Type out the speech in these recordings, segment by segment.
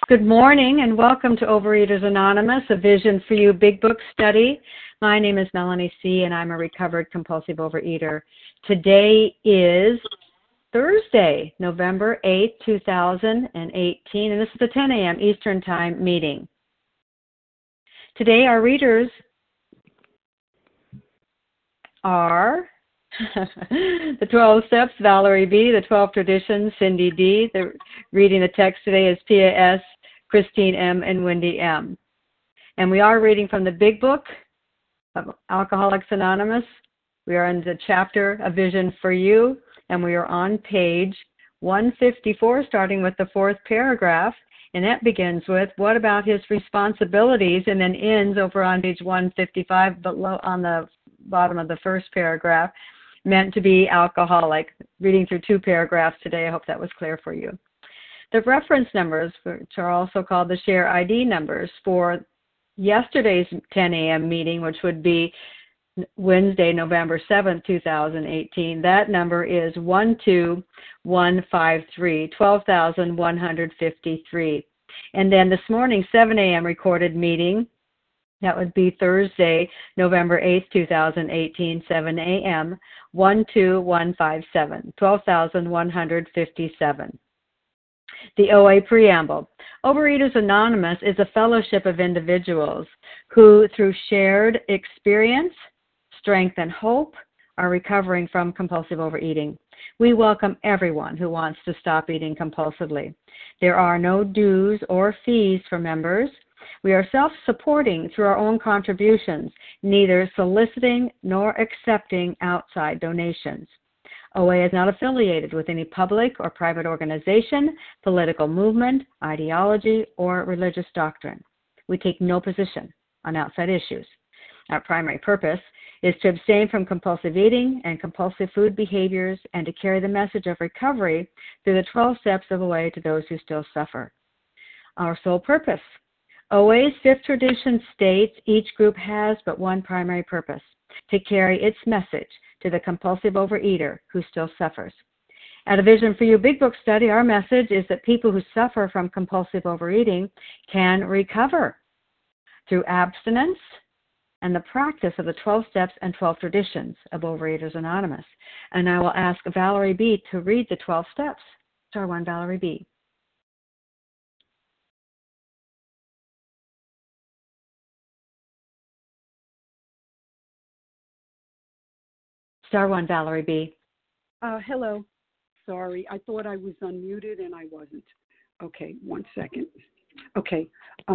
Good morning and welcome to Overeaters Anonymous, a Vision for You Big Book study. My name is Melanie C. and I'm a recovered compulsive overeater. Today is Thursday, November 8th, 2018, and this is the 10 a.m. Eastern Time meeting. Today our readers are the 12 Steps, Valerie B., the 12 Traditions, Cindy D. Reading the text today is Pia S., Christine M., and Wendy M. And we are reading from the Big Book of Alcoholics Anonymous. We are in the chapter, A Vision for You, and we are on page 154, starting with the fourth paragraph. And that begins with, what about his responsibilities? And then ends over on page 155, below on the bottom of the first paragraph, meant to be alcoholic. Reading through two paragraphs today. I hope that was clear for you. The reference numbers, which are also called the share ID numbers, for yesterday's 10 a.m. meeting, which would be Wednesday, November 7th, 2018, that number is 12153, 12,153. And then this morning, 7 a.m. recorded meeting, that would be Thursday, November 8th, 2018, 7 a.m., 12157, 12,157. The OA Preamble. Overeaters Anonymous is a fellowship of individuals who, through shared experience, strength, and hope, are recovering from compulsive overeating. We welcome everyone who wants to stop eating compulsively. There are no dues or fees for members. We are self-supporting through our own contributions, neither soliciting nor accepting outside donations. OA is not affiliated with any public or private organization, political movement, ideology, or religious doctrine. We take no position on outside issues. Our primary purpose is to abstain from compulsive eating and compulsive food behaviors and to carry the message of recovery through the 12 steps of OA to those who still suffer. Our sole purpose. OA's fifth tradition states each group has but one primary purpose, to carry its message to the compulsive overeater who still suffers. At A Vision for You Big Book study, our message is that people who suffer from compulsive overeating can recover through abstinence and the practice of the 12 steps and 12 traditions of Overeaters Anonymous. And I will ask Valerie B. to read the 12 steps. Star 1, Valerie B. Star 1, Valerie B. Hello. Sorry, I thought I was unmuted and I wasn't. Okay, 1 second. Okay.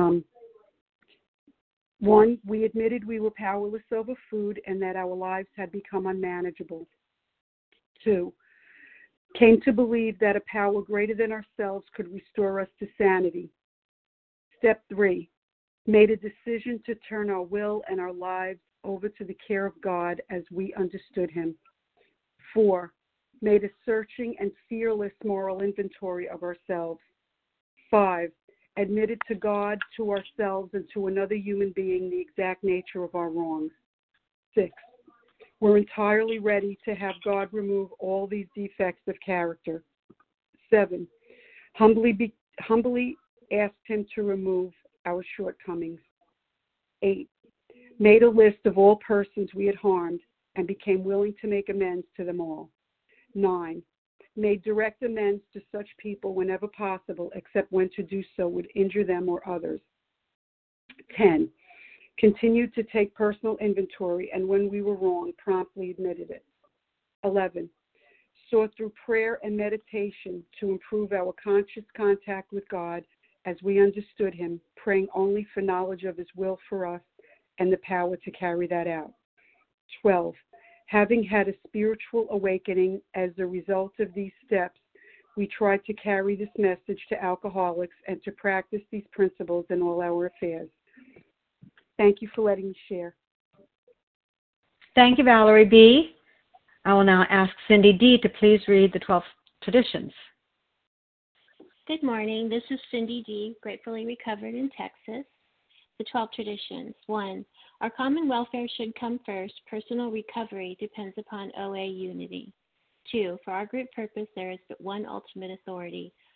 1, we admitted we were powerless over food and that our lives had become unmanageable. 2, came to believe that a power greater than ourselves could restore us to sanity. Step 3, made a decision to turn our will and our lives over to the care of God as we understood Him. 4, made a searching and fearless moral inventory of ourselves. 5, admitted to God, to ourselves, and to another human being the exact nature of our wrongs. 6, we're entirely ready to have God remove all these defects of character. 7, humbly asked Him to remove our shortcomings. 8, made a list of all persons we had harmed and became willing to make amends to them all. 9, made direct amends to such people whenever possible, except when to do so would injure them or others. 10, continued to take personal inventory and when we were wrong, promptly admitted it. 11, sought through prayer and meditation to improve our conscious contact with God as we understood Him, praying only for knowledge of His will for us and the power to carry that out. 12, having had a spiritual awakening as a result of these steps, we tried to carry this message to alcoholics and to practice these principles in all our affairs. Thank you for letting me share. Thank you, Valerie B. I will now ask Cindy D. to please read the 12 traditions. Good morning. This is Cindy D., gratefully recovered in Texas. The 12 traditions. 1, our common welfare should come first. Personal recovery depends upon OA unity. 2, for our group purpose, there is but one ultimate authority.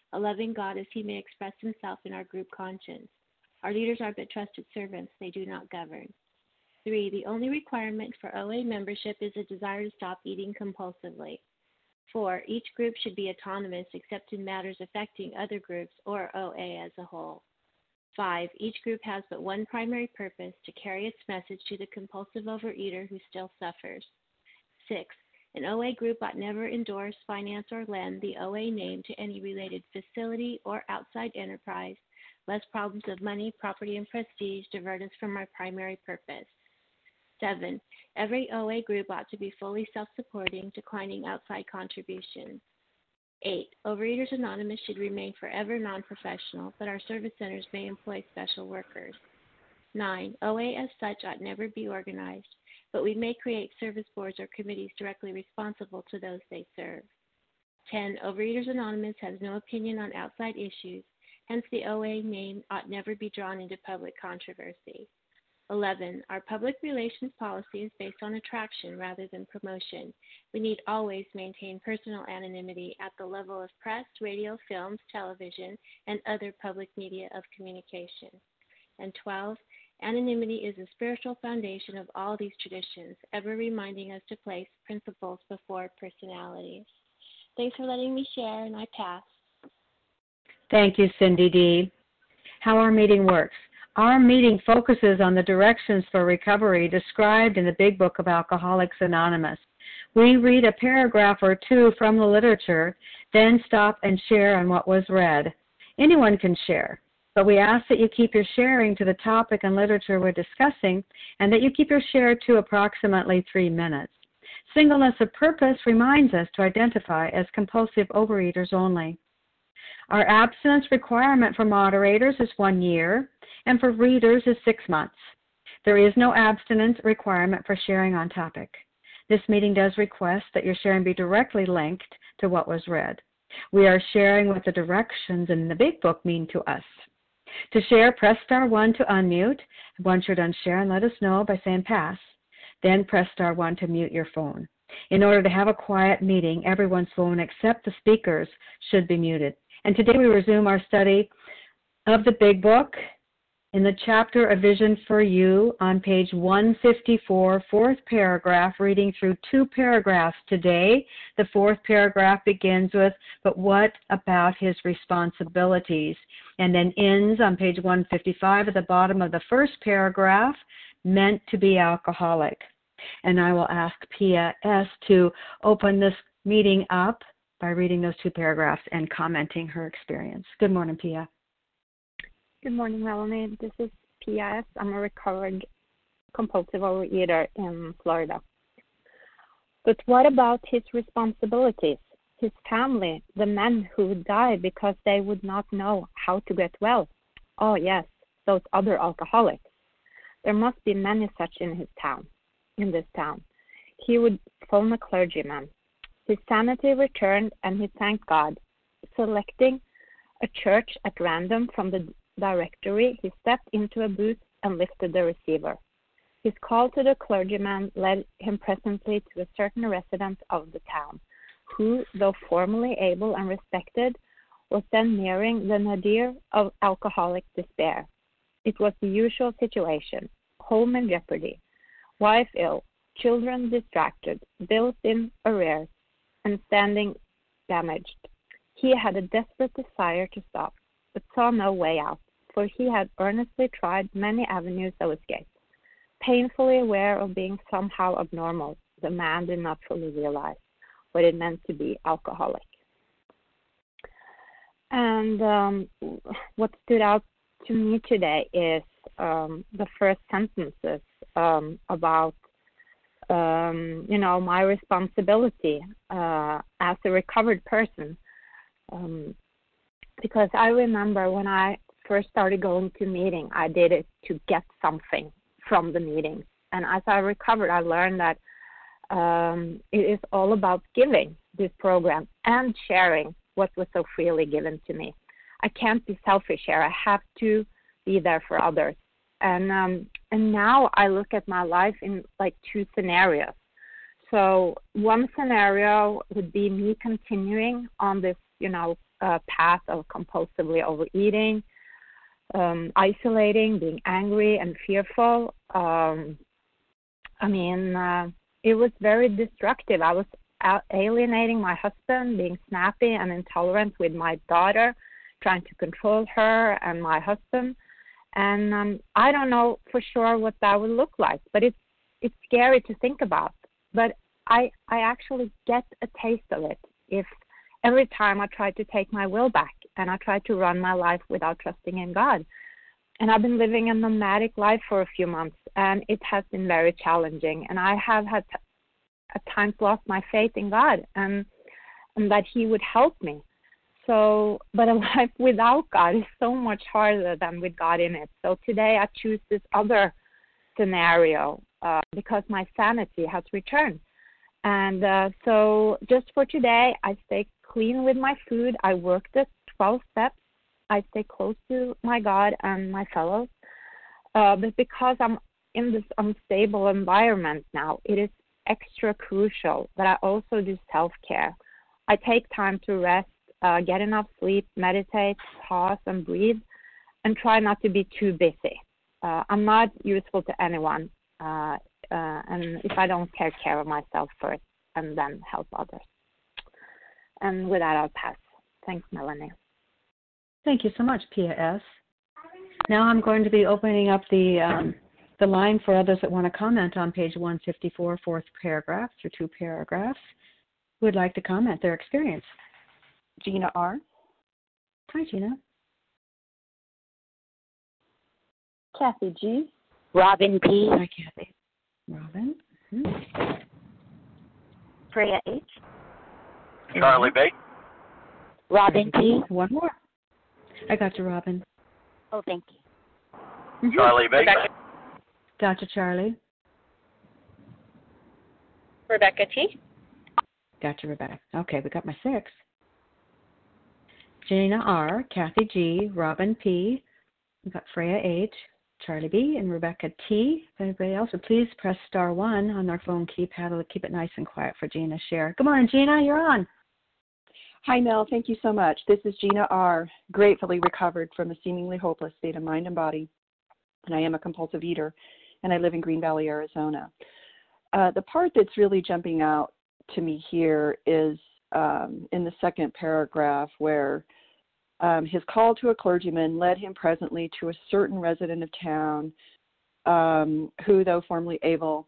a loving God as he may express himself in our group conscience. Our leaders are but trusted servants, they do not govern. 3. The only requirement for OA membership is a desire to stop eating compulsively. 4. Each group should be autonomous except in matters affecting other groups or OA as a whole. 5. Each group has but one primary purpose, to carry its message to the compulsive overeater who still suffers. 6. An OA group ought never endorse, finance, or lend the OA name to any related facility or outside enterprise, lest problems of money, property, and prestige divert us from our primary purpose. 7. Every OA group ought to be fully self-supporting, declining outside contributions. 8. Overeaters Anonymous should remain forever non-professional, but our service centers may employ special workers. 9. OA as such ought never be organized, but we may create service boards or committees directly responsible to those they serve. 10. Overeaters Anonymous has no opinion on outside issues, hence the OA name ought never be drawn into public controversy. 11. Our public relations policy is based on attraction rather than promotion. We need always maintain personal anonymity at the level of press, radio, films, television, and other public media of communication. And 12. Anonymity is the spiritual foundation of all these traditions, ever reminding us to place principles before personalities. Thanks for letting me share, and I pass. Thank you, Cindy D. How our meeting works. Our meeting focuses on the directions for recovery described in the Big Book of Alcoholics Anonymous. We read a paragraph or two from the literature, then stop and share on what was read. Anyone can share, but we ask that you keep your sharing to the topic and literature we're discussing, and that you keep your share to approximately 3 minutes. Singleness of purpose reminds us to identify as compulsive overeaters only. Our abstinence requirement for moderators is 1 year, and for readers is 6 months. There is no abstinence requirement for sharing on topic. This meeting does request that your sharing be directly linked to what was read. We are sharing what the directions in the Big Book mean to us. To share, press *1 to unmute. Once you're done sharing, let us know by saying pass. Then press *1 to mute your phone. In order to have a quiet meeting, everyone's phone except the speakers should be muted. And today we resume our study of the Big Book in the chapter A Vision for You on page 154, fourth paragraph, reading through 2 paragraphs today. The 4th paragraph begins with, "But what about his responsibilities?" and then ends on page 155 at the bottom of the 1st paragraph, "Meant to be alcoholic." And I will ask Pia S. to open this meeting up by reading those 2 paragraphs and commenting her experience. Good morning, Pia. Good morning, Melanie. This is Pia S. I'm a recovered compulsive overeater in Florida. But what about his responsibilities? His family, the men who would die because they would not know how to get well? Oh, yes, those other alcoholics. There must be many such in this town. He would phone a clergyman. His sanity returned, and he thanked God. Selecting a church at random from the directory, he stepped into a booth and lifted the receiver. His call to the clergyman led him presently to a certain resident of the town, who, though formally able and respected, was then nearing the nadir of alcoholic despair. It was the usual situation: home in jeopardy, wife ill, children distracted, bills in arrears, and standing damaged. He had a desperate desire to stop, but saw no way out, for he had earnestly tried many avenues of escape. Painfully aware of being somehow abnormal, the man did not fully realize what it meant to be alcoholic. And what stood out to me today is the first sentences about my responsibility as a recovered person. Because I remember when I first started going to meeting, I did it to get something from the meetings. And as I recovered, I learned that it is all about giving this program and sharing what was so freely given to me. I can't be selfish here. I have to be there for others. And now I look at my life in like 2 scenarios. So one scenario would be me continuing on this, path of compulsively overeating, isolating, being angry and fearful. It was very destructive. I was alienating my husband, being snappy and intolerant with my daughter, trying to control her and my husband. And I don't know for sure what that would look like, but it's scary to think about. But I actually get a taste of it if every time I try to take my will back and I try to run my life without trusting in God. And I've been living a nomadic life for a few months, and it has been very challenging. And I have had at times lost my faith in God and that He would help me. So, but a life without God is so much harder than with God in it. So today I choose this other scenario because my sanity has returned. And so just for today, I stay clean with my food. I work the 12 steps. I stay close to my God and my fellows. But because I'm in this unstable environment now, it is extra crucial that I also do self-care. I take time to rest, get enough sleep, meditate, pause and breathe, and try not to be too busy. I'm not useful to anyone, and if I don't take care of myself first and then help others. And with that, I'll pass. Thanks, Melanie. Thank you so much, Pia S. Now I'm going to be opening up the line for others that want to comment on page 154, fourth paragraph, through 2 paragraphs, who would like to comment their experience. Gina R. Hi, Gina. Kathy G. Robin P. Hi, Kathy. Robin. Mm-hmm. Freya H. Charlie B. Robin P. One more. I got you, Robin. Oh, thank you. Charlie B. Gotcha, Charlie. Rebecca T. Gotcha, Rebecca. Okay, we got my 6. Gina R., Kathy G., Robin P., we got Freya H., Charlie B., and Rebecca T. If anybody else would please press star 1 on their phone keypad to keep it nice and quiet for Gina's share. Good morning, Gina. You're on. Hi, Mel. Thank you so much. This is Gina R., gratefully recovered from a seemingly hopeless state of mind and body, and I am a compulsive eater, and I live in Green Valley, Arizona. The part that's really jumping out to me here is in the second paragraph where his call to a clergyman led him presently to a certain resident of town who, though formerly able,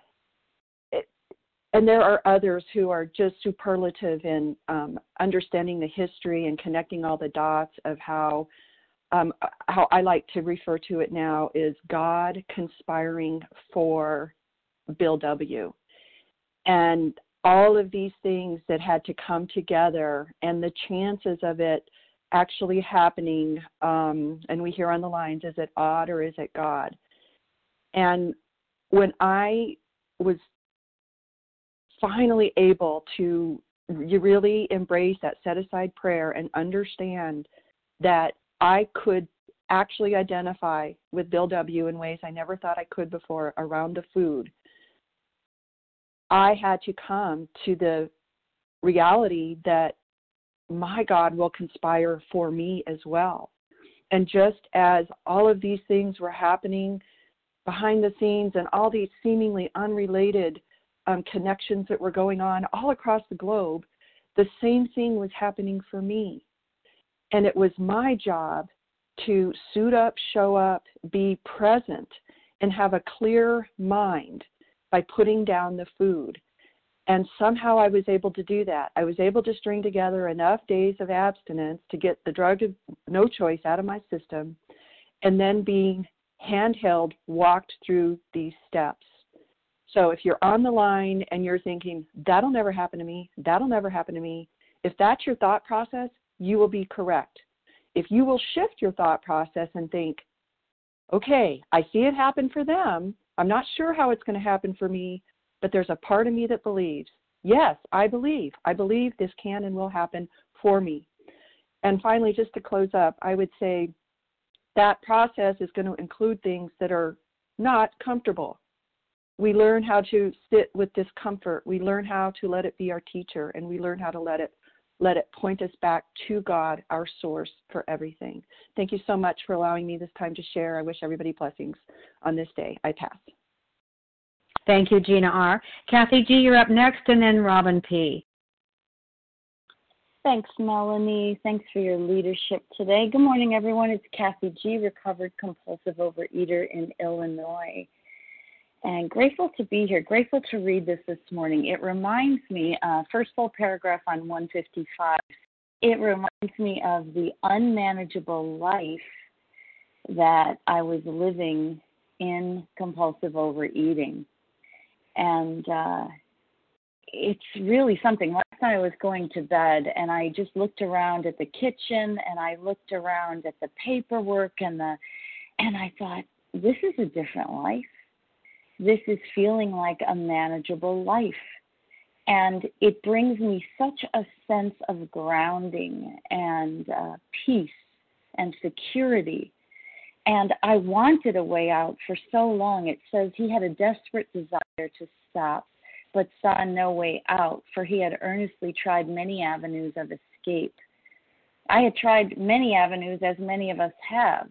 and there are others who are just superlative in understanding the history and connecting all the dots of how I like to refer to it now is God conspiring for Bill W. And all of these things that had to come together and the chances of it actually happening, and we hear on the lines, is it odd or is it God? And when I was finally able to really embrace that set-aside prayer and understand that I could actually identify with Bill W. in ways I never thought I could before around the food, I had to come to the reality that my God will conspire for me as well. And just as all of these things were happening behind the scenes and all these seemingly unrelated connections that were going on all across the globe, the same thing was happening for me. And it was my job to suit up, show up, be present, and have a clear mind by putting down the food. And somehow I was able to do that. I was able to string together enough days of abstinence to get the drug of no choice out of my system, and then being handheld walked through these steps. So if you're on the line and you're thinking, that'll never happen to me, that'll never happen to me, if that's your thought process, you will be correct. If you will shift your thought process and think, okay, I see it happen for them, I'm not sure how it's going to happen for me, but there's a part of me that believes, yes, I believe this can and will happen for me. And finally, just to close up, I would say that process is going to include things that are not comfortable. We learn how to sit with discomfort. We learn how to let it be our teacher, and we learn how to let it let it point us back to God, our source for everything. Thank you so much for allowing me this time to share. I wish everybody blessings on this day. I pass. Thank you, Gina R. Kathy G., you're up next, and then Robin P. Thanks, Melanie. Thanks for your leadership today. Good morning, everyone. It's Kathy G., recovered compulsive overeater in Illinois. And grateful to be here, grateful to read this morning. It reminds me, first full paragraph on 155, it reminds me of the unmanageable life that I was living in compulsive overeating. And it's really something. Last night I was going to bed, and I just looked around at the kitchen, and I looked around at the paperwork, and I thought, this is a different life. This is feeling like a manageable life. And it brings me such a sense of grounding and peace and security. And I wanted a way out for so long. It says he had a desperate desire to stop, but saw no way out, for he had earnestly tried many avenues of escape. I had tried many avenues, as many of us have,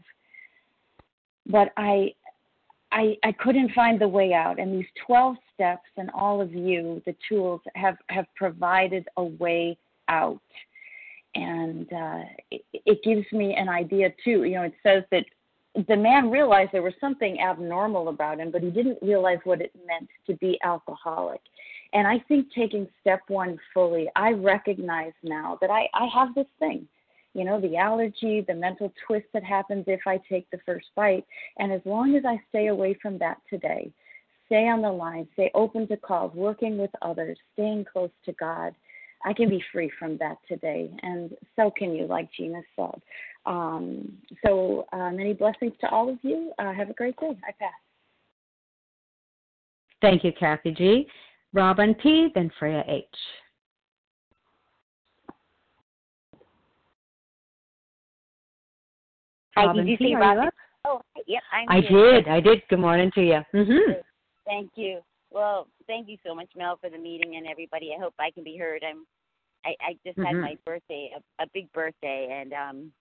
but I couldn't find the way out. And these 12 steps, and all of you, the tools, have provided a way out. And it gives me an idea, too. You know, it says that the man realized there was something abnormal about him, but he didn't realize what it meant to be alcoholic. And I think taking step one fully, I recognize now that I have this thing, you know, the allergy, the mental twist that happens if I take the first bite. And as long as I stay away from that today, stay on the line, stay open to calls, working with others, staying close to God, I can be free from that today. And so can you, like Gina said. Many blessings to all of you. Have a great day. I pass. Thank you, Kathy G. Robin P., then Freya H. Hi, Robin did you P., say Robin? Oh, yep, I did. Good morning to you. Mm-hmm. Thank you. Well, thank you so much, Mel, for the meeting and everybody. I hope I can be heard. I just had my birthday, a big birthday, and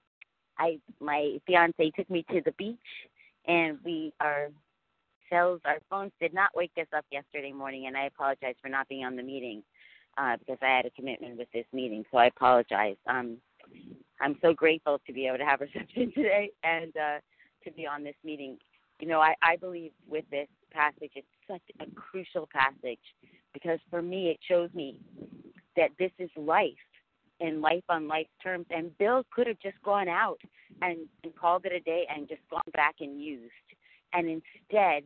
my fiance took me to the beach, and our phones did not wake us up yesterday morning, and I apologize for not being on the meeting because I had a commitment with this meeting, so I apologize. I'm so grateful to be able to have reception today and to be on this meeting. You know, I believe with this passage, it's such a crucial passage because for me, it shows me that this is life and life on life terms. And Bill could have just gone out and called it a day and just gone back and used. And instead,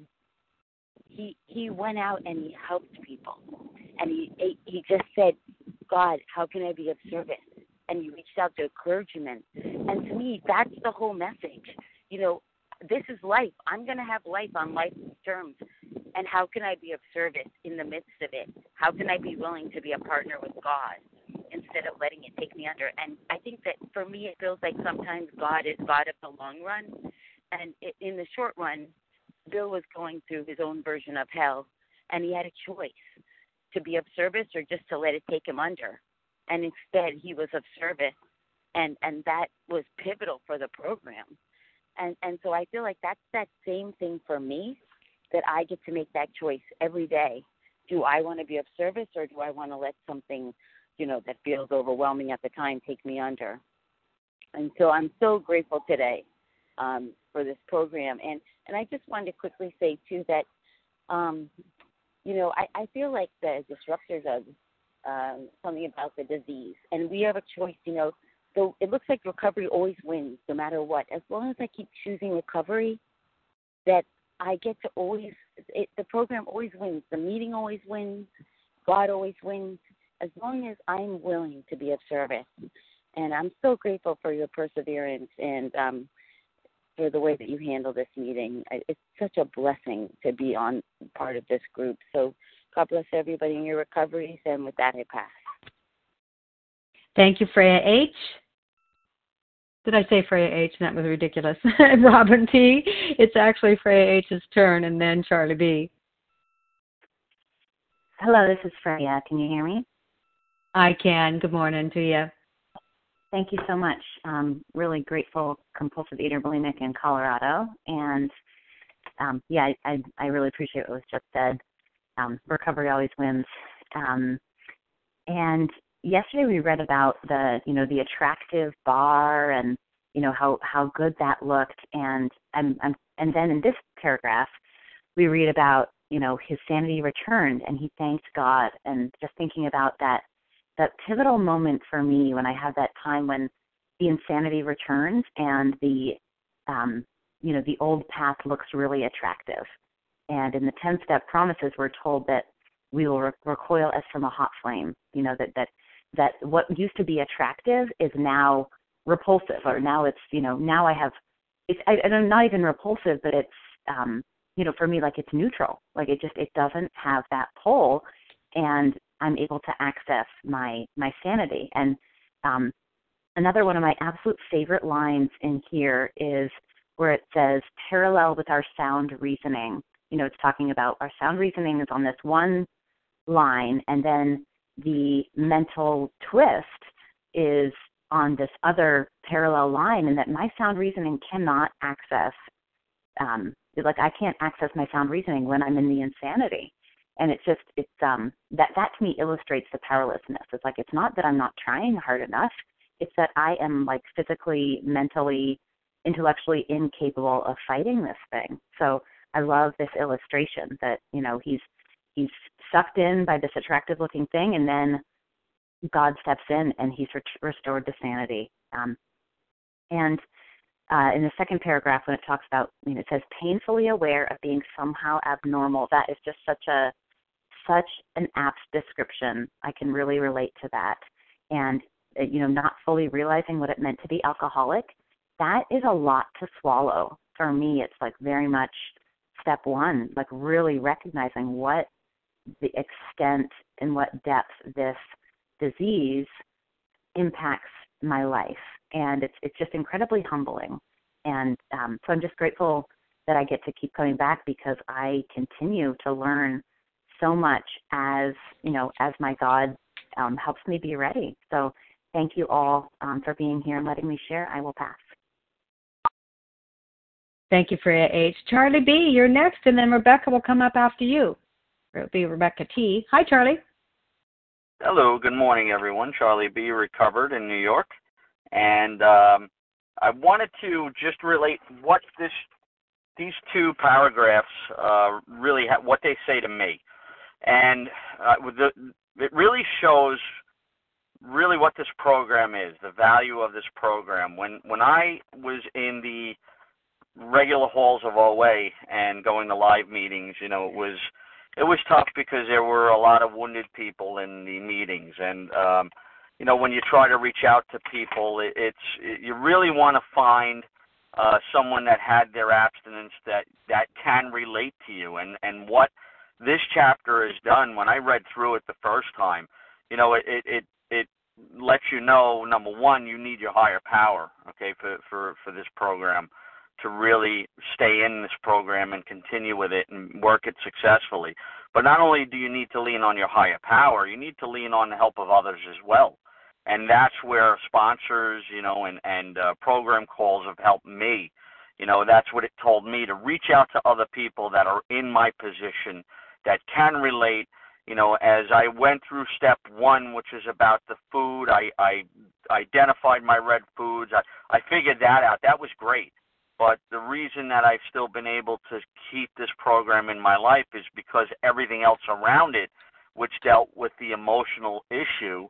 he went out and he helped people. And he just said, God, how can I be of service? And he reached out to a clergyman. And to me, that's the whole message. You know, this is life. I'm going to have life on life terms. And how can I be of service in the midst of it? How can I be willing to be a partner with God instead of letting it take me under? And I think that for me, it feels like sometimes God is God of the long run. And in the short run, Bill was going through his own version of hell, and he had a choice to be of service or just to let it take him under. And instead, he was of service, and that was pivotal for the program. And so I feel like that's that same thing for me, that I get to make that choice every day. Do I want to be of service, or do I want to let something, you know, that feels overwhelming at the time take me under? And so I'm so grateful today for this program. And I just wanted to quickly say, too, that, you know, I feel like the disruptors of something about the disease. And we have a choice, you know. So it looks like recovery always wins, no matter what. As long as I keep choosing recovery, that I get to the program always wins. The meeting always wins. God always wins, as long as I'm willing to be of service. And I'm so grateful for your perseverance and for the way that you handle this meeting. It's such a blessing to be on part of this group. So God bless everybody in your recoveries. And with that, I pass. Thank you, Freya H. Did I say Freya H? That was ridiculous. Robin T. It's actually Freya H's turn, and then Charlie B. Hello, this is Freya. Can you hear me? I can. Good morning to you. Thank you so much. Really grateful compulsive eater bulimic in Colorado. And I really appreciate what was just said. Recovery always wins. And yesterday we read about the attractive bar and, how good that looked. And then in this paragraph, we read about, his sanity returned and he thanked God. And just thinking about that pivotal moment for me when I have that time when the insanity returns and the old path looks really attractive. And in the 10-step promises, we're told that we will recoil as from a hot flame. That what used to be attractive is now repulsive, or now it's, now I'm not even repulsive, but it's, for me, like it's neutral. Like it doesn't have that pull, and I'm able to access my sanity. And another one of my absolute favorite lines in here is where it says, parallel with our sound reasoning. It's talking about our sound reasoning is on this one line, and then the mental twist is on this other parallel line, and that my sound reasoning cannot access, I can't access my sound reasoning when I'm in the insanity. And that to me illustrates the powerlessness. It's like, it's not that I'm not trying hard enough. It's that I am like physically, mentally, intellectually incapable of fighting this thing. So I love this illustration that, he's sucked in by this attractive looking thing, and then God steps in and he's restored the sanity. And in the second paragraph, when it talks about, it says painfully aware of being somehow abnormal. That is just such an apt description. I can really relate to that. And, not fully realizing what it meant to be alcoholic, that is a lot to swallow. For me, it's like very much step one, like really recognizing what the extent and what depth this disease impacts my life. And it's just incredibly humbling. And so I'm just grateful that I get to keep coming back, because I continue to learn so much as my God helps me be ready. So thank you all for being here and letting me share. I will pass. Thank you, Freya H. Charlie B., you're next, and then Rebecca will come up after you. It'll be Rebecca T. Hi, Charlie. Hello, good morning, everyone. Charlie B., recovered in New York. And I wanted to just relate what these two paragraphs really what they say to me. And it really shows really what this program is, the value of this program. When I was in the regular halls of OA and going to live meetings, it was tough because there were a lot of wounded people in the meetings. And, when you try to reach out to people, you really want to find someone that had their abstinence that can relate to you. And what this chapter has done, when I read through it the first time, it lets you know, number one, you need your higher power, okay, for this program to really stay in this program and continue with it and work it successfully. But not only do you need to lean on your higher power, you need to lean on the help of others as well. And that's where sponsors, and program calls have helped me. That's what it told me, to reach out to other people that are in my position that can relate. As I went through step one, which is about the food, I identified my red foods. I figured that out. That was great. But the reason that I've still been able to keep this program in my life is because everything else around it, which dealt with the emotional issue,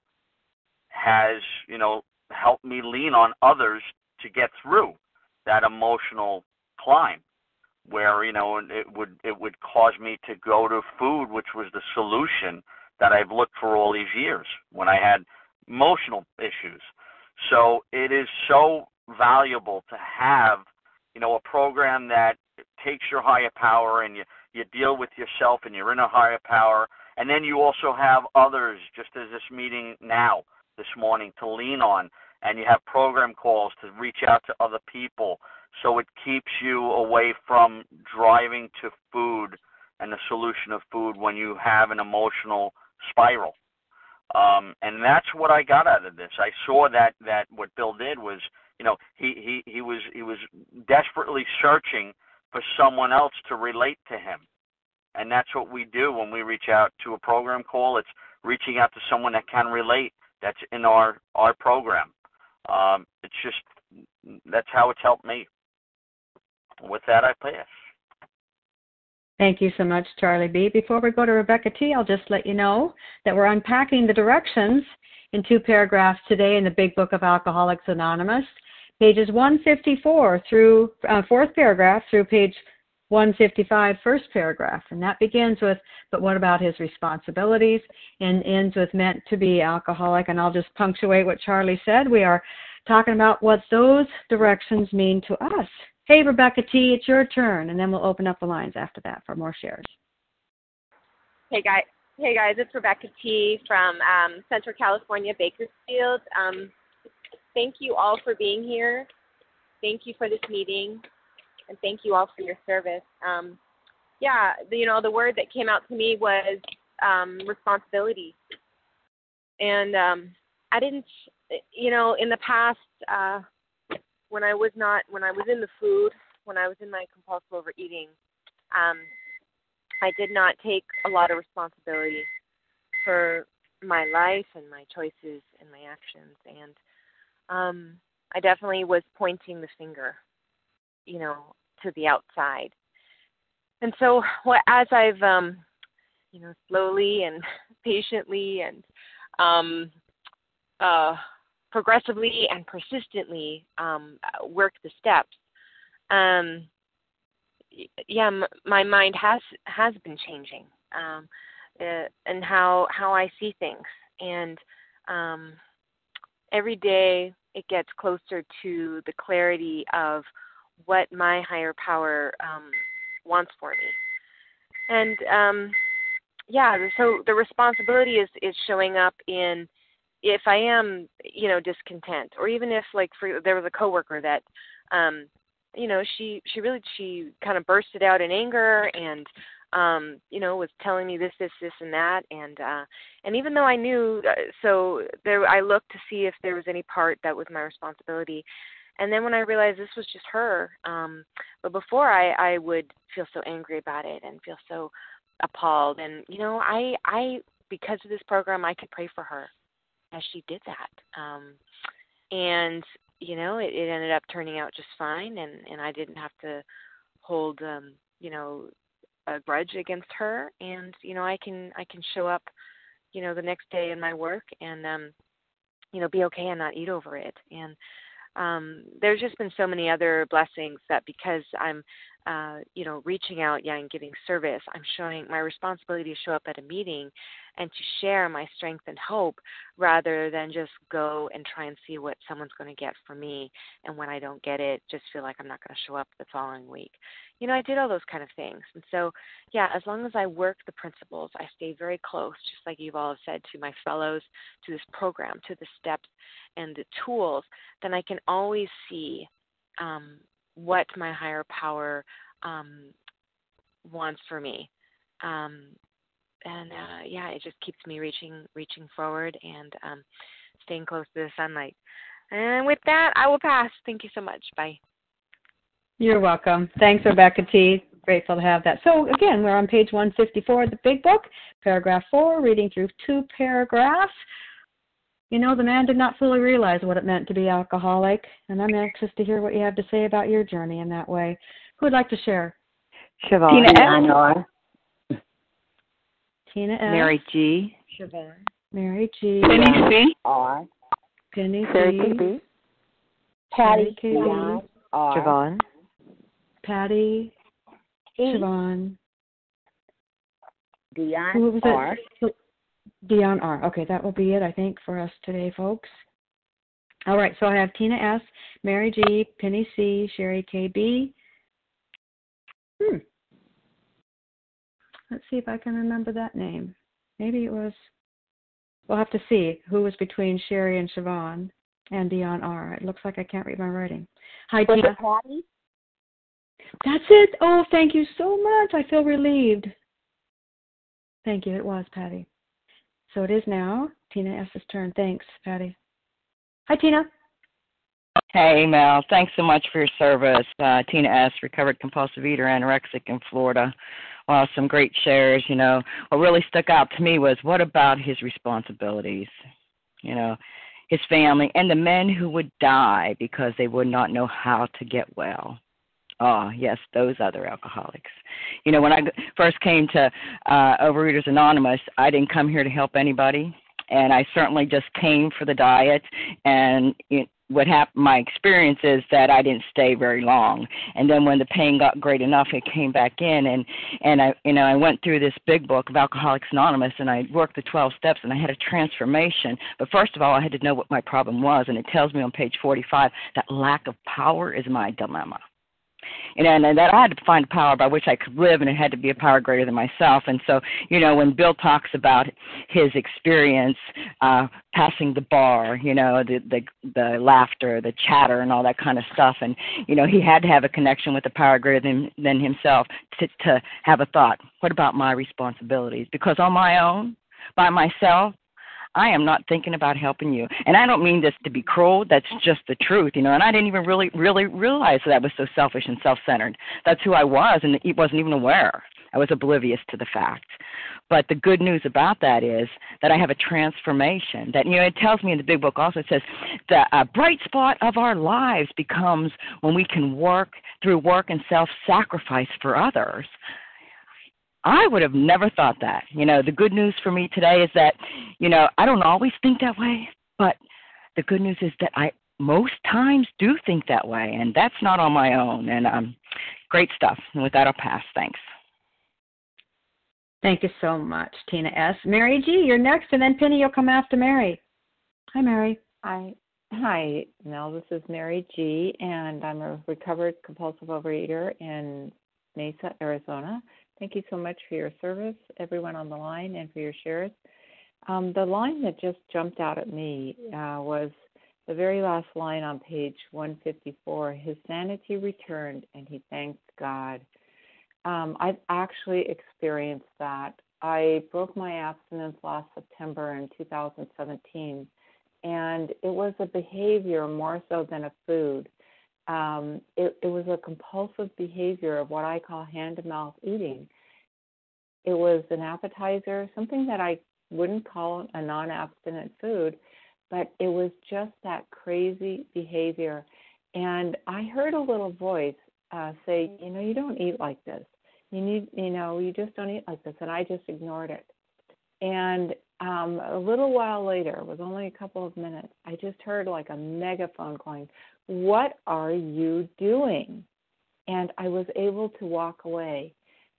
has, helped me lean on others to get through that emotional climb, where, it would cause me to go to food, which was the solution that I've looked for all these years when I had emotional issues. So it is so valuable to have, a program that takes your higher power and you deal with yourself and you're in a higher power. And then you also have others, just as this meeting now, this morning, to lean on. And you have program calls to reach out to other people. So it keeps you away from driving to food and the solution of food when you have an emotional spiral. And that's what I got out of this. I saw that what Bill did was, he was desperately searching for someone else to relate to him. And that's what we do when we reach out to a program call. It's reaching out to someone that can relate, that's in our program. It's just, that's how it's helped me. With that, I pass. Thank you so much, Charlie B. Before we go to Rebecca T., I'll just let you know that we're unpacking the directions in 2 paragraphs today in the Big Book of Alcoholics Anonymous, pages 154 through 4th paragraph through page 155, first paragraph. And that begins with, but what about his responsibilities? And ends with, meant to be alcoholic. And I'll just punctuate what Charlie said. We are talking about what those directions mean to us. Hey, Rebecca T., it's your turn, and then we'll open up the lines after that for more shares. Hey guys, it's Rebecca T. from Central California, Bakersfield. Thank you all for being here. Thank you for this meeting, and thank you all for your service. The word that came out to me was responsibility. And I didn't, in the past, when I was in the food, when I was in my compulsive overeating, I did not take a lot of responsibility for my life and my choices and my actions. And I definitely was pointing the finger, to the outside. And so as I've, slowly and patiently and progressively and persistently work the steps, my mind has been changing, and how I see things. And every day it gets closer to the clarity of what my higher power wants for me. And so the responsibility is showing up in, if I am, discontent, or even if, there was a coworker that, she kind of bursted out in anger and, was telling me this, and that, and even though I knew, I looked to see if there was any part that was my responsibility, and then when I realized this was just her, but before I would feel so angry about it and feel so appalled, and I because of this program I could pray for her as she did that. And, it ended up turning out just fine, and I didn't have to hold, a grudge against her, and, I can show up, the next day in my work and, be okay and not eat over it. And there's just been so many other blessings that because I'm, reaching out, and giving service, I'm showing my responsibility to show up at a meeting and to share my strength and hope rather than just go and try and see what someone's going to get from me. And when I don't get it, just feel like I'm not going to show up the following week. I did all those kind of things. And so, as long as I work the principles, I stay very close, just like you've all have said, to my fellows, to this program, to the steps and the tools, then I can always see what my higher power wants for me. It just keeps me reaching forward and staying close to the sunlight. And with that, I will pass. Thank you so much. Bye. You're welcome. Thanks, Rebecca T. Grateful to have that. So, again, we're on page 154 of the Big Book, paragraph 4, reading through 2 paragraphs. The man did not fully realize what it meant to be alcoholic, and I'm anxious to hear what you have to say about your journey in that way. Who would like to share? Siobhan. Tina S. Tina S. Mary G. Siobhan. Mary G. Penny C. R. Penny Sherry C. K.B. Patty K.B. R. Siobhan. Patty. Siobhan. Dion R. Dion R. Okay, that will be it, I think, for us today, folks. All right, so I have Tina S., Mary G., Penny C., Sherry K.B. Let's see if I can remember that name. Maybe it was, we'll have to see who was between Sherry and Siobhan and Dion R. It looks like I can't read my writing. Hi, Was Tina. it Patty? That's it. Oh, thank you so much. I feel relieved. Thank you. It was Patty. So it is now Tina S.'s turn. Thanks, Patty. Hi, Tina. Hey, Mel. Thanks so much for your service. Tina S., recovered compulsive eater, anorexic in Florida. Wow, some great shares. You know, what really stuck out to me was what about his responsibilities? You know, his family and the men who would die because they would not know how to get well. Oh, yes, those other alcoholics. You know, when I first came to Overeaters Anonymous, I didn't come here to help anybody, and I certainly just came for the diet. And what happened, my experience is that I didn't stay very long. And then when the pain got great enough, it came back in, and I went through this big book of Alcoholics Anonymous, and I worked the 12 steps, and I had a transformation. But first of all, I had to know what my problem was, and it tells me on page 45 that lack of power is my dilemma. And that I had to find a power by which I could live, and it had to be a power greater than myself. And so, you know, when Bill talks about his experience passing the bar, you know, the laughter, the chatter, and all that kind of stuff, and, you know, he had to have a connection with a power greater than himself to have a thought, what about my responsibilities? Because on my own, by myself, I am not thinking about helping you. And I don't mean this to be cruel. That's just the truth, you know. And I didn't even really realize that I was so selfish and self-centered. That's who I was, and he wasn't even aware. I was oblivious to the fact. But the good news about that is that I have a transformation. That, you know, it tells me in the big book also, it says the bright spot of our lives becomes when we can work through work and self-sacrifice for others. I would have never thought that. You know, the good news for me today is that, you know, I don't always think that way, but the good news is that I most times do think that way, and that's not on my own. And great stuff. And with that, I'll pass. Thanks. Thank you so much, Tina S. Mary G., you're next, and then Penny, you'll come after Mary. Hi, Mary. Hi, Mel. This is Mary G., and I'm a recovered compulsive overeater in Mesa, Arizona. Thank you so much for your service, everyone on the line, and for your shares. The line that just jumped out at me was the very last line on page 154. His sanity returned, and he thanked God. I've actually experienced that. I broke my abstinence last September in 2017, and it was a behavior more so than a food. It was a compulsive behavior of what I call hand-to-mouth eating. It was an appetizer, something that I wouldn't call a non-abstinent food, but it was just that crazy behavior. And I heard a little voice say, you know, you don't eat like this. You just don't eat like this. And I just ignored it. And a little while later, it was only a couple of minutes, I just heard like a megaphone going, "What are you doing?" And I was able to walk away.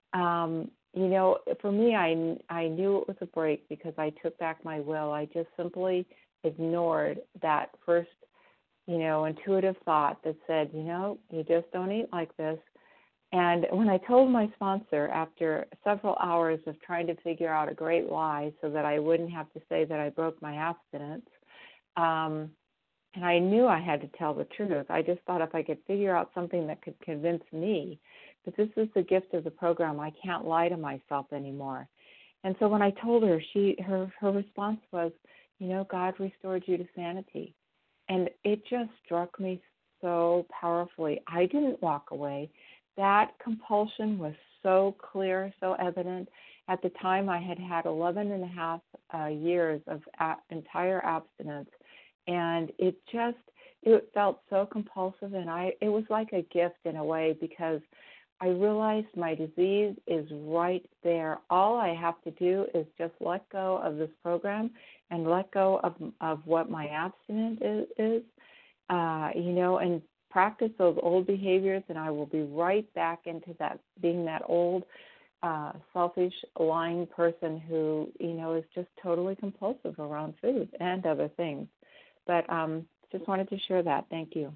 You know, for me, I knew it was a break because I took back my will. I just simply ignored that first, you know, intuitive thought that said, you know, you just don't eat like this. And when I told my sponsor after several hours of trying to figure out a great lie so that I wouldn't have to say that I broke my abstinence, and I knew I had to tell the truth. I just thought if I could figure out something that could convince me that this is the gift of the program, I can't lie to myself anymore. And so when I told her, her response was, you know, God restored you to sanity. And it just struck me so powerfully. I didn't walk away. That compulsion was so clear, so evident. At the time, I had had 11 and a half years of entire abstinence. And it felt so compulsive, and it was like a gift in a way because I realized my disease is right there. All I have to do is just let go of this program and let go of what my abstinence is, you know, and practice those old behaviors, and I will be right back into that, being that old, selfish, lying person who, you know, is just totally compulsive around food and other things. But just wanted to share that. Thank you.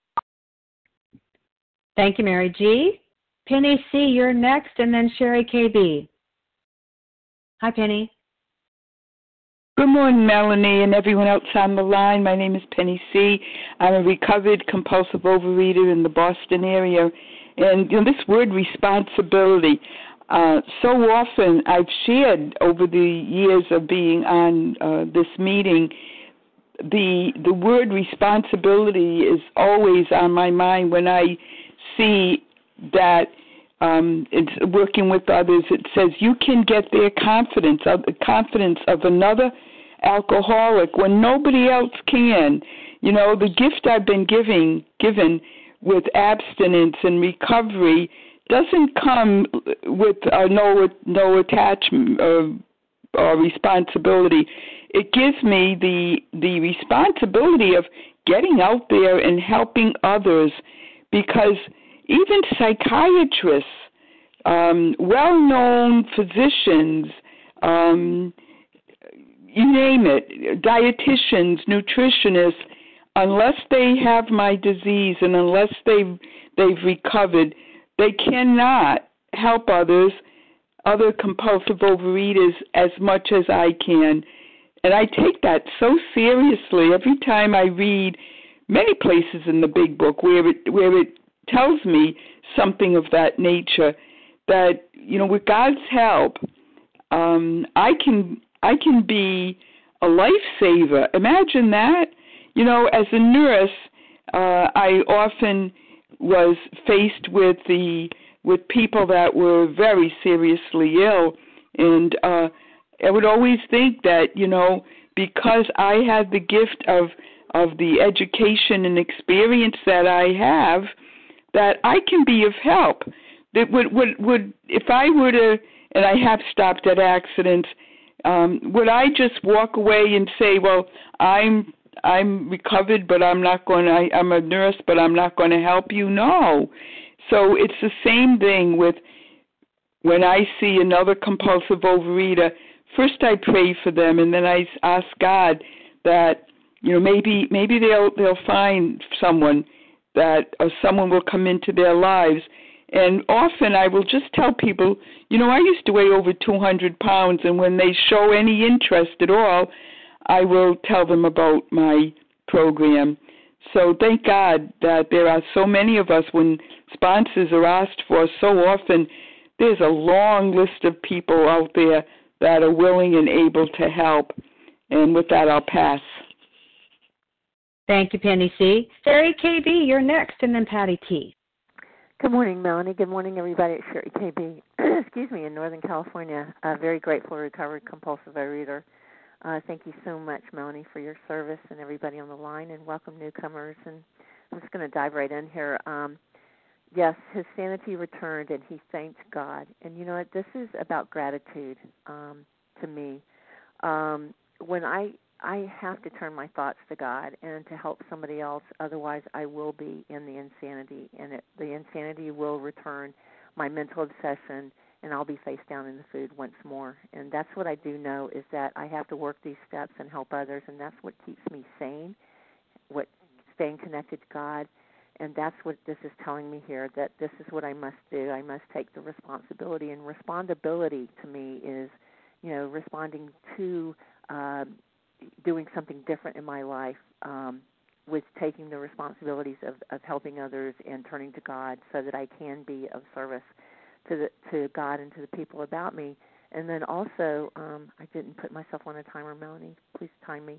Thank you, Mary G. Penny C., you're next, and then Sherry KB. Hi, Penny. Good morning, Melanie, and everyone else on the line. My name is Penny C. I'm a recovered compulsive overeater in the Boston area. And, you know, this word responsibility, So often I've shared over the years of being on this meeting, the word responsibility is always on my mind when I see that it's working with others. It says you can get their confidence of another alcoholic when nobody else can. You know, the gift I've been given with abstinence and recovery doesn't come with no attachment or responsibility. It gives me the responsibility of getting out there and helping others, because even psychiatrists, well-known physicians, you name it, dietitians, nutritionists, unless they have my disease and unless they've recovered, they cannot help other compulsive overeaters as much as I can. And I take that so seriously every time I read many places in the big book where it tells me something of that nature, that, you know, with God's help, I can be a lifesaver. Imagine that. You know, as a nurse, I often was faced with people that were very seriously ill, and I would always think that, you know, because I had the gift of the education and experience that I have, that I can be of help. That would if I were to, and I have stopped at accidents, would I just walk away and say, well, I'm recovered, but I'm a nurse, but I'm not going to help you? No. So it's the same thing with when I see another compulsive overeater. First I pray for them, and then I ask God that, you know, maybe they'll find someone or someone will come into their lives. And often I will just tell people, you know, I used to weigh over 200 pounds, and when they show any interest at all, I will tell them about my program. So thank God that there are so many of us. When sponsors are asked for, so often there's a long list of people out there that are willing and able to help. And with that, I'll pass. Thank you, Penny C. Sherry KB, you're next, and then Patty T. Good morning, Melanie. Good morning, everybody. It's Sherry KB. Excuse me, in Northern California. Very grateful, recovered compulsive overeater. Thank you so much, Melanie, for your service and everybody on the line, and welcome newcomers. And I'm just going to dive right in here. Yes, his sanity returned, and he thanked God. And you know what? This is about gratitude to me. When I have to turn my thoughts to God and to help somebody else, otherwise I will be in the insanity, and the insanity will return, my mental obsession, and I'll be face down in the food once more. And that's what I do know, is that I have to work these steps and help others, and that's what keeps me sane, staying connected to God. And that's what this is telling me here, that this is what I must do. I must take the responsibility, and respondability to me is, you know, responding to doing something different in my life, with taking the responsibilities of helping others and turning to God so that I can be of service to God and to the people about me. And then also, I didn't put myself on a timer, Melanie. Please time me.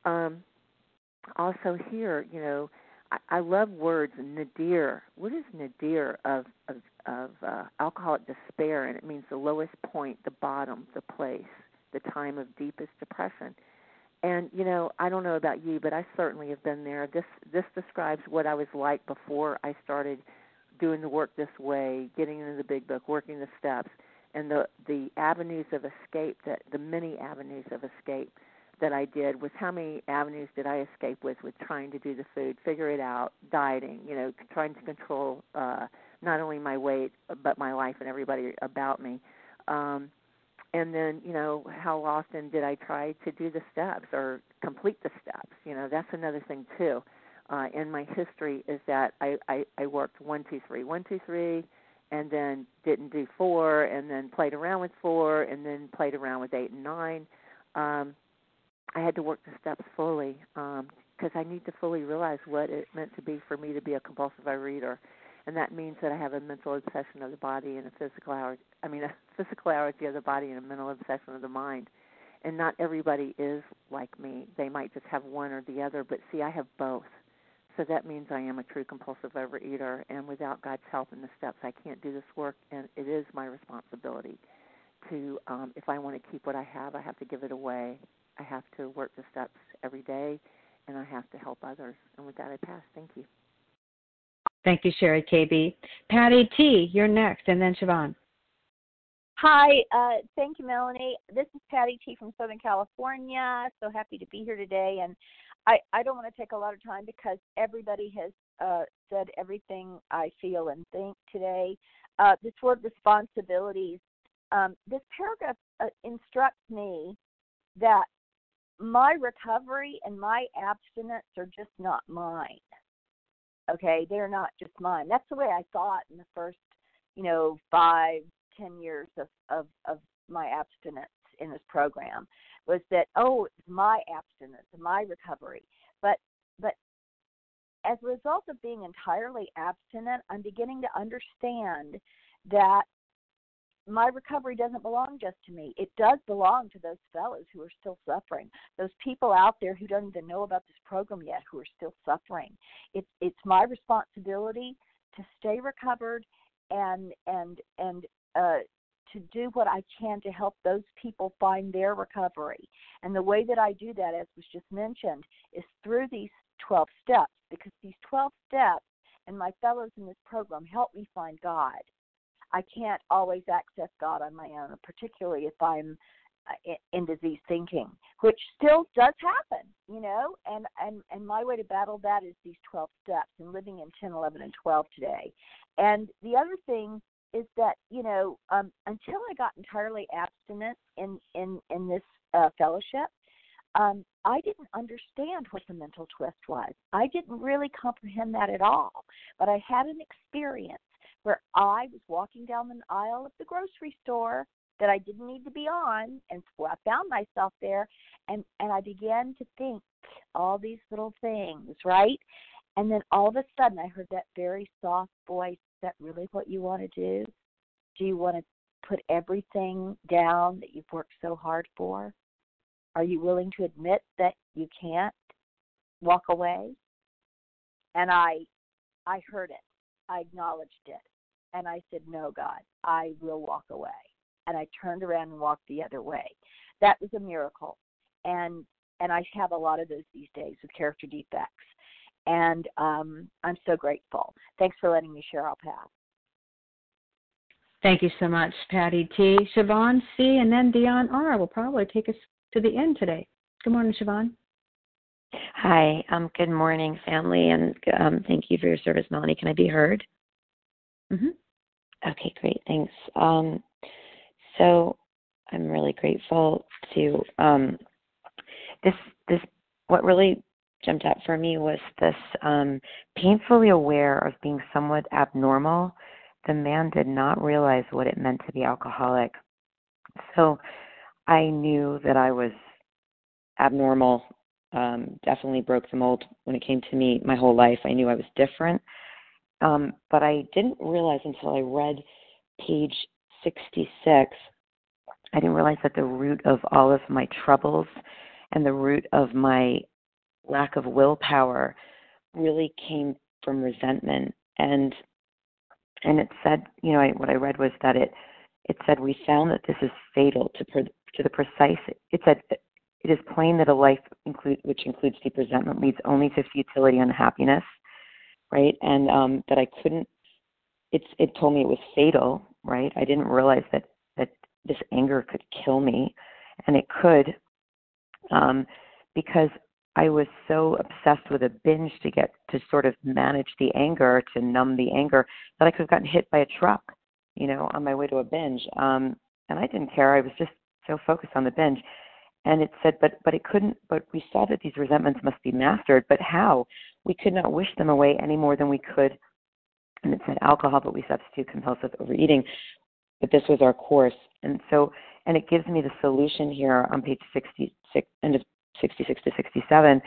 Also here, you know, I love words. Nadir. What is nadir of alcoholic despair? And it means the lowest point, the bottom, the place, the time of deepest depression. And, you know, I don't know about you, but I certainly have been there. This describes what I was like before I started doing the work this way, getting into the big book, working the steps, and the avenues of escape, the many avenues of escape that I did. Was how many avenues did I escape with trying to do the food, figure it out, dieting, you know, trying to control not only my weight but my life and everybody about me. And then, you know, how often did I try to do the steps or complete the steps? You know, that's another thing, too. In my history is that I worked 1, 2, 3, 1, 2, 3, and then didn't do 4, and then played around with 4, and then played around with 8 and 9. I had to work the steps fully because I need to fully realize what it meant to be for me to be a compulsive overeater. and that means that I have a mental obsession of the body and a physical allergy of the body and a mental obsession of the mind. And not everybody is like me. They might just have one or the other, but see, I have both. So that means I am a true compulsive overeater, and without God's help in the steps, I can't do this work, and it is my responsibility to, if I want to keep what I have to give it away. I have to work the steps every day, and I have to help others. And with that, I pass. Thank you. Thank you, Sherry KB. Patty T., you're next, and then Siobhan. Hi, thank you, Melanie. This is Patty T. from Southern California. So happy to be here today. And I don't want to take a lot of time because everybody has said everything I feel and think today. This word responsibilities, this paragraph instructs me that my recovery and my abstinence are just not mine. Okay, they're not just mine. That's the way I thought in the first, 5-10 years of my abstinence in this program, was that, it's my abstinence, my recovery. But as a result of being entirely abstinent, I'm beginning to understand that my recovery doesn't belong just to me. It does belong to those fellows who are still suffering, those people out there who don't even know about this program yet, who are still suffering. It's my responsibility to stay recovered and to do what I can to help those people find their recovery. And the way that I do that, as was just mentioned, is through these 12 steps, because these 12 steps and my fellows in this program help me find God. I can't always access God on my own, particularly if I'm in disease thinking, which still does happen, and my way to battle that is these 12 steps and living in 10, 11, and 12 today. And the other thing is that, until I got entirely abstinent in this fellowship, I didn't understand what the mental twist was. I didn't really comprehend that at all, but I had an experience where I was walking down the aisle of the grocery store that I didn't need to be on, and so I found myself there, and I began to think all these little things, right? And then all of a sudden I heard that very soft voice, is that really what you want to do? Do you want to put everything down that you've worked so hard for? Are you willing to admit that you can't walk away? And I heard it. I acknowledged it. And I said, no, God, I will walk away. And I turned around and walked the other way. That was a miracle. And I have a lot of those these days with character defects. And I'm so grateful. Thanks for letting me share. I'll pass. Thank you so much, Patty T. Siobhan C. and then Dion R. will probably take us to the end today. Good morning, Siobhan. Hi. Good morning, family, and thank you for your service, Melanie. Can I be heard? Mm-hmm. Okay, great. Thanks. So I'm really grateful to this. What really jumped out for me was this painfully aware of being somewhat abnormal. The man did not realize what it meant to be alcoholic. So I knew that I was abnormal, definitely broke the mold when it came to me my whole life. I knew I was different. But I didn't realize until I read page 66, I didn't realize that the root of all of my troubles and the root of my lack of willpower really came from resentment. And it said, what I read was that it said, we found that this is fatal to the precise. It said, it is plain that a life which includes deep resentment leads only to futility and unhappiness. Right, and that I couldn't. It told me it was fatal. Right, I didn't realize that this anger could kill me, and it could, because I was so obsessed with a binge to sort of manage the anger, to numb the anger, that I could have gotten hit by a truck, on my way to a binge. And I didn't care. I was just so focused on the binge. And it said, but it couldn't. But we saw that these resentments must be mastered. But how? We could not wish them away any more than we could. And it said alcohol, but we substitute compulsive overeating. But this was our course, and it gives me the solution here on page 66, end of 66 to 67,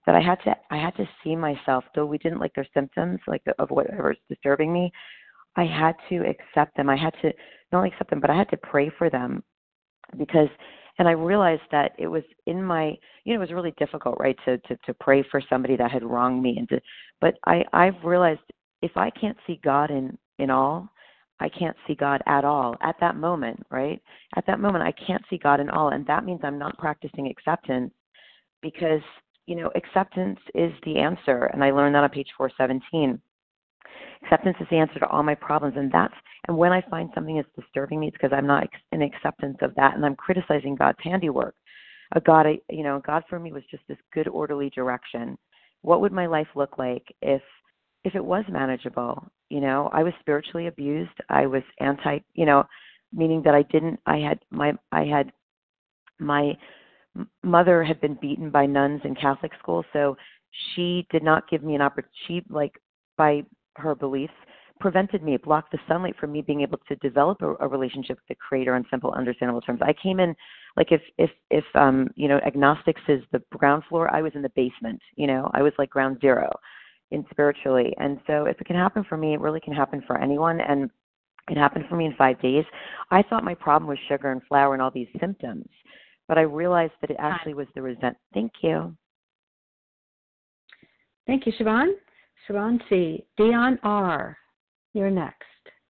that I had to see myself, though we didn't like their symptoms, like of whatever's disturbing me. I had to accept them. I had to not only accept them, but I had to pray for them because, and I realized that it was in my, it was really difficult, right, to pray for somebody that had wronged me, but I've realized if I can't see God in all, I can't see God at all at that moment, right? At that moment, I can't see God in all, and that means I'm not practicing acceptance because, acceptance is the answer, and I learned that on page 417. Acceptance is the answer to all my problems, and when I find something that's disturbing me, it's because I'm not in acceptance of that, and I'm criticizing God's handiwork. God for me was just this good, orderly direction. What would my life look like if it was manageable? I was spiritually abused. I was meaning that I had my mother had been beaten by nuns in Catholic school, so she did not give me an opportunity. By her beliefs, prevented me. It blocked the sunlight from me being able to develop a relationship with the Creator on simple, understandable terms. I came in if agnostics is the ground floor, I was in the basement. I was like ground zero in spiritually. And so if it can happen for me, it really can happen for anyone. And it happened for me in 5 days. I thought my problem was sugar and flour and all these symptoms, but I realized that it actually was the resent. Thank you. Thank you, Siobhan. Siobhan C. Dion R. You're next.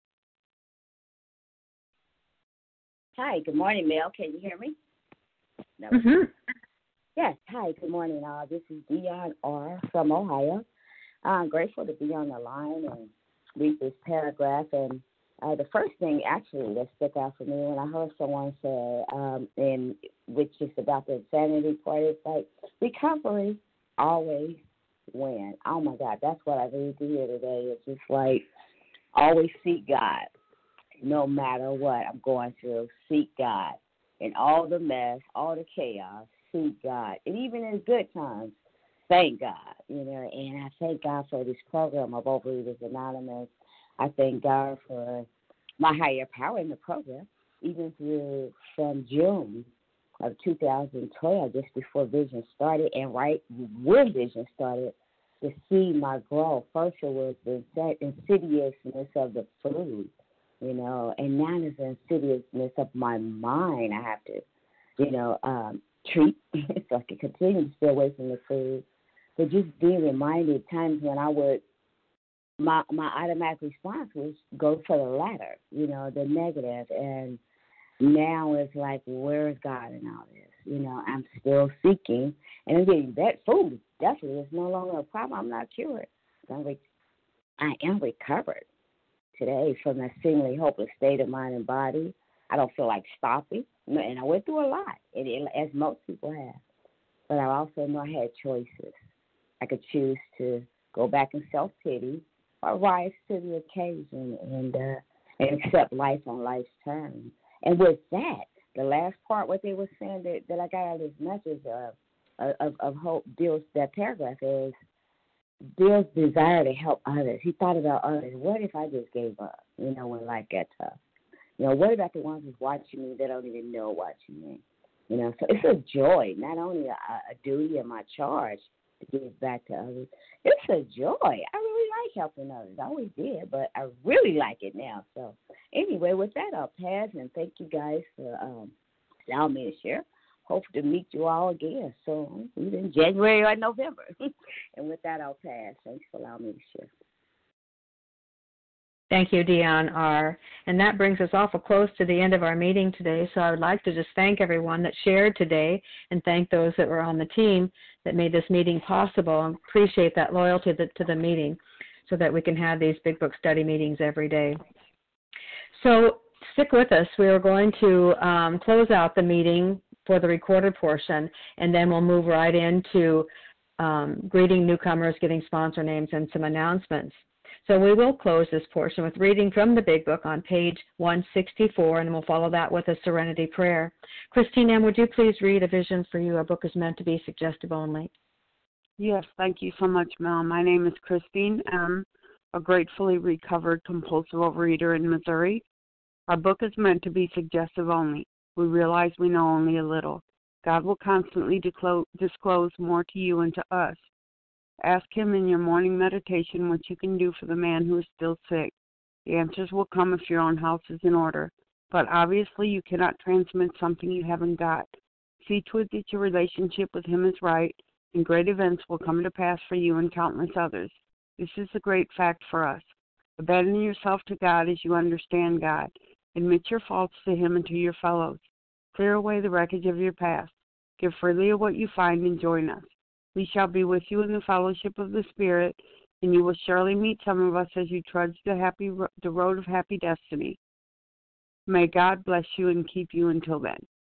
Hi, good morning, Mel. Can you hear me? No. Mm-hmm. Yes, hi, good morning. This is Dion R. from Ohio. I'm grateful to be on the line and read this paragraph. And the first thing actually that stuck out for me when I heard someone say, and which is about the insanity part, it's like recovery always win. Oh my God, that's what I really do here today. It's just like always seek God, no matter what I'm going through. Seek God in all the mess, all the chaos. Seek God, and even in good times, thank God. And I thank God for this program of Overeaters Anonymous. I thank God for my higher power in the program, even through from June of 2012, just before Vision started, and right when Vision started, to see my growth. First it was the insidiousness of the food, and now it's the insidiousness of my mind. I have to, treat so I can continue to stay away from the food. But just being reminded times when I would, my automatic response was go for the latter, the negative. And now it's like, where is God in all this? I'm still seeking. And I'm getting that food definitely is no longer a problem. I'm not cured. I am recovered today from that seemingly hopeless state of mind and body. I don't feel like stopping. And I went through a lot, as most people have. But I also know I had choices. I could choose to go back in self-pity or rise to the occasion and accept life on life's terms. And with that, the last part, what they were saying that I got out of this message of hope, that paragraph is Bill's desire to help others. He thought about others. What if I just gave up, when life got tough? What about the ones who's watching me that don't even know watching me? So it's a joy, not only a duty and my charge to give back to others. It's a joy. I really like helping others. I always did, but I really like it now. So anyway, with that, I'll pass, and thank you guys for allowing me to share. Hope to meet you all again soon, either in January or November. And with that, I'll pass. Thanks for allowing me to share. Thank you, Dion R. And that brings us awful close to the end of our meeting today. So I would like to just thank everyone that shared today and thank those that were on the team that made this meeting possible. I appreciate that loyalty to the meeting so that we can have these Big Book study meetings every day. So stick with us. We are going to close out the meeting for the recorded portion, and then we'll move right into greeting newcomers, getting sponsor names, and some announcements. So we will close this portion with reading from the Big Book on page 164, and we'll follow that with a serenity prayer. Christine M., would you please read A Vision for You? Our book is meant to be suggestive only. Yes, thank you so much, Mel. My name is Christine M., a gratefully recovered compulsive overeater in Missouri. Our book is meant to be suggestive only. We realize we know only a little. God will constantly disclose more to you and to us. Ask Him in your morning meditation what you can do for the man who is still sick. The answers will come if your own house is in order. But obviously you cannot transmit something you haven't got. See to it that your relationship with Him is right, and great events will come to pass for you and countless others. This is a great fact for us. Abandon yourself to God as you understand God. Admit your faults to Him and to your fellows. Clear away the wreckage of your past. Give freely of what you find and join us. We shall be with you in the fellowship of the Spirit, and you will surely meet some of us as you trudge the road of happy destiny. May God bless you and keep you until then.